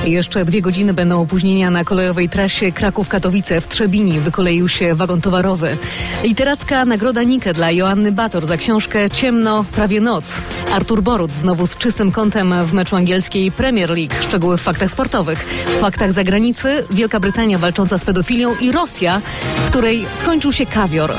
Jeszcze 2 godziny będą opóźnienia na kolejowej trasie Kraków-Katowice. W Trzebini wykoleił się wagon towarowy. Literacka nagroda Nike dla Joanny Bator za książkę Ciemno, prawie noc. Artur Boruc znowu z czystym kątem w meczu angielskiej Premier League. Szczegóły w faktach sportowych. W faktach zagranicy Wielka Brytania walcząca z pedofilią i Rosja, w której skończył się kawior.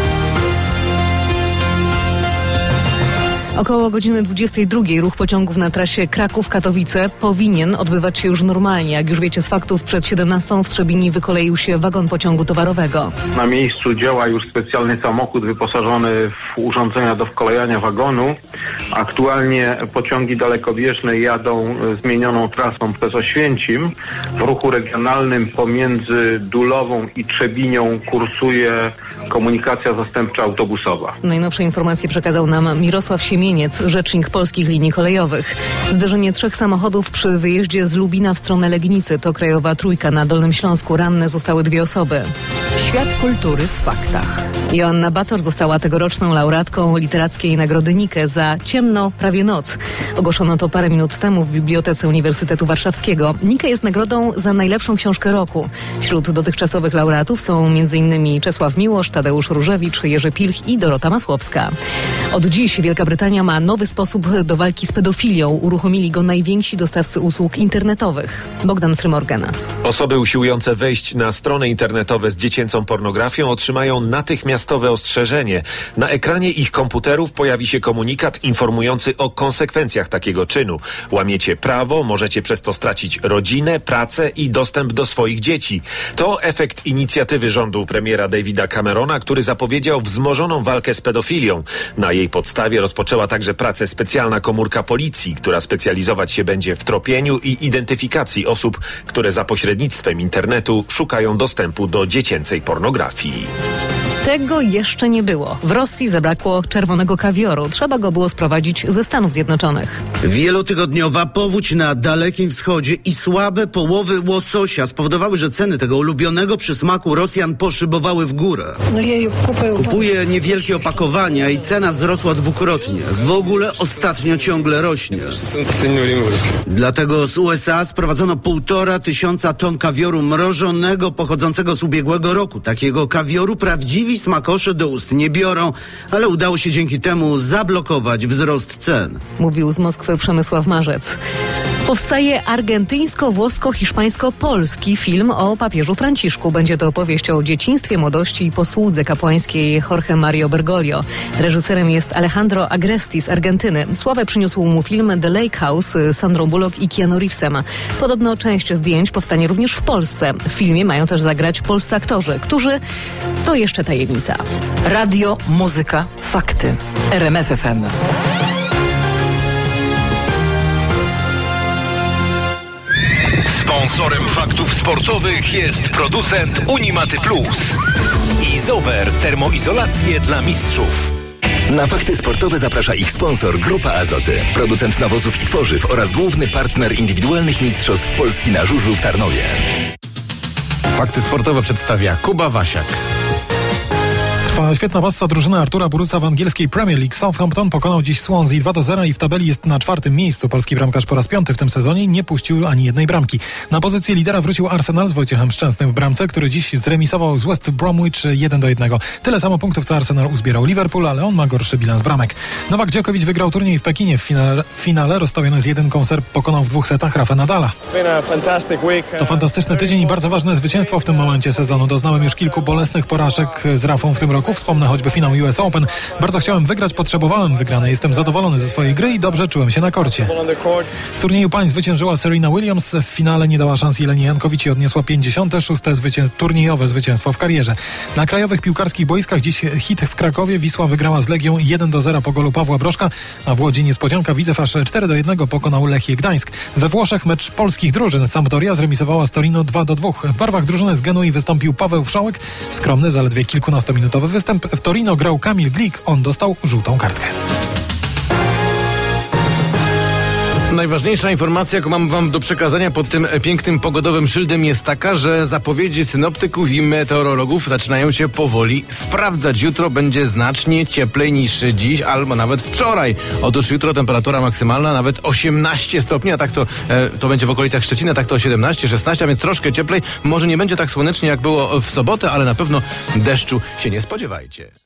Około godziny 22 ruch pociągów na trasie Kraków-Katowice powinien odbywać się już normalnie. Jak już wiecie z faktów, przed 17 w Trzebini wykoleił się wagon pociągu towarowego. Na miejscu działa już specjalny samochód wyposażony w urządzenia do wkolejania wagonu. Aktualnie pociągi dalekobieżne jadą zmienioną trasą przez Oświęcim. W ruchu regionalnym pomiędzy Dulową i Trzebinią kursuje komunikacja zastępcza autobusowa. Najnowsze informacje przekazał nam Mirosław Siemieniec, rzecznik Polskich Linii Kolejowych. Zderzenie 3 samochodów przy wyjeździe z Lubina w stronę Legnicy to krajowa trójka na Dolnym Śląsku. Ranne zostały 2 osoby. Świat kultury w faktach. Joanna Bator została tegoroczną laureatką literackiej nagrody Nike za Ciemno, prawie noc. Ogłoszono to parę minut temu w Bibliotece Uniwersytetu Warszawskiego. Nike jest nagrodą za najlepszą książkę roku. Wśród dotychczasowych laureatów są m.in. Czesław Miłosz, Tadeusz Różewicz, Jerzy Pilch i Dorota Masłowska. Od dziś Wielka Brytania ma nowy sposób do walki z pedofilią. Uruchomili go najwięksi dostawcy usług internetowych. Bogdan Frymorgan. Osoby usiłujące wejść na strony internetowe z dziecięcą pornografią otrzymają natychmiastowe ostrzeżenie. Na ekranie ich komputerów pojawi się komunikat informujący o konsekwencjach takiego czynu. Łamiecie prawo, możecie przez to stracić rodzinę, pracę i dostęp do swoich dzieci. To efekt inicjatywy rządu premiera Davida Camerona, który zapowiedział wzmożoną walkę z pedofilią. Na jej podstawie rozpoczęła także pracę specjalna komórka policji, która specjalizować się będzie w tropieniu i identyfikacji osób, które za pośrednictwem internetu szukają dostępu do dziecięcej pornografii. Tego jeszcze nie było. W Rosji zabrakło czerwonego kawioru. Trzeba go było sprowadzić ze Stanów Zjednoczonych. Wielotygodniowa powódź na Dalekim Wschodzie i słabe połowy łososia spowodowały, że ceny tego ulubionego przysmaku Rosjan poszybowały w górę. Kupuje niewielkie opakowania i cena wzrosła 2-krotnie. W ogóle ostatnio ciągle rośnie. Dlatego z USA sprowadzono 1500 ton kawioru mrożonego pochodzącego z ubiegłego roku. Takiego kawioru prawdziwi smakosze do ust nie biorą, ale udało się dzięki temu zablokować wzrost cen. Mówił z Moskwy Przemysław Marzec. Powstaje argentyńsko-włosko-hiszpańsko-polski film o papieżu Franciszku. Będzie to opowieść o dzieciństwie, młodości i posłudze kapłańskiej Jorge Mario Bergoglio. Reżyserem jest Alejandro Agresti z Argentyny. Sławę przyniósł mu film The Lake House z Sandrą Bullock i Keanu Reevesem. Podobno część zdjęć powstanie również w Polsce. W filmie mają też zagrać polscy aktorzy, którzy to jeszcze tajemnica. Radio, muzyka, fakty. RMF FM. Sponsorem faktów sportowych jest producent Unimaty Plus. Izover termoizolację dla mistrzów. Na fakty sportowe zaprasza ich sponsor Grupa Azoty, producent nawozów i tworzyw oraz główny partner indywidualnych mistrzostw Polski na żużlu w Tarnowie. Fakty sportowe przedstawia Kuba Wasiak. Trwa świetna passa drużyny Artura Boruca w angielskiej Premier League. Southampton pokonał dziś Swansea 2-0 i w tabeli jest na 4. miejscu. Polski bramkarz po raz 5 w tym sezonie nie puścił ani jednej bramki. Na pozycję lidera wrócił Arsenal z Wojciechem Szczęsnym w bramce, który dziś zremisował z West Bromwich 1-1. Tyle samo punktów co Arsenal uzbierał Liverpool, ale on ma gorszy bilans bramek. Nowak Djokovic wygrał turniej w Pekinie. W finale rozstawiony z 1 serb pokonał w 2 setach Rafa Nadala. To fantastyczny tydzień i bardzo ważne zwycięstwo w tym momencie sezonu. Doznałem już kilku bolesnych porażek z Rafą w tym roku. Wspomnę choćby finał US Open. Bardzo chciałem wygrać, potrzebowałem wygranej. Jestem zadowolony ze swojej gry i dobrze czułem się na korcie. W turnieju pań zwyciężyła Serena Williams. W finale nie dała szans Jelenie Jankowicz i odniosła 56. turniejowe zwycięstwo w karierze. Na krajowych piłkarskich boiskach dziś hit w Krakowie. Wisła wygrała z Legią 1-0 po golu Pawła Brożka, a w Łodzi niespodzianka Widzew aż 4-1 pokonał Lechię Gdańsk. We Włoszech mecz polskich drużyn. Sampdoria zremisowała z Torino 2-2. W barwach drużyny z Genui wystąpił Paweł Wszołek. Skromny, zaledwie kilkunastominutowy występ. W Torino grał Kamil Glik. On dostał żółtą kartkę. Najważniejsza informacja, jaką mam wam do przekazania pod tym pięknym pogodowym szyldem jest taka, że zapowiedzi synoptyków i meteorologów zaczynają się powoli sprawdzać. Jutro będzie znacznie cieplej niż dziś, albo nawet wczoraj. Otóż jutro temperatura maksymalna nawet 18 stopni, a tak to będzie w okolicach Szczecina, tak to 17, 16, a więc troszkę cieplej. Może nie będzie tak słonecznie jak było w sobotę, ale na pewno deszczu się nie spodziewajcie.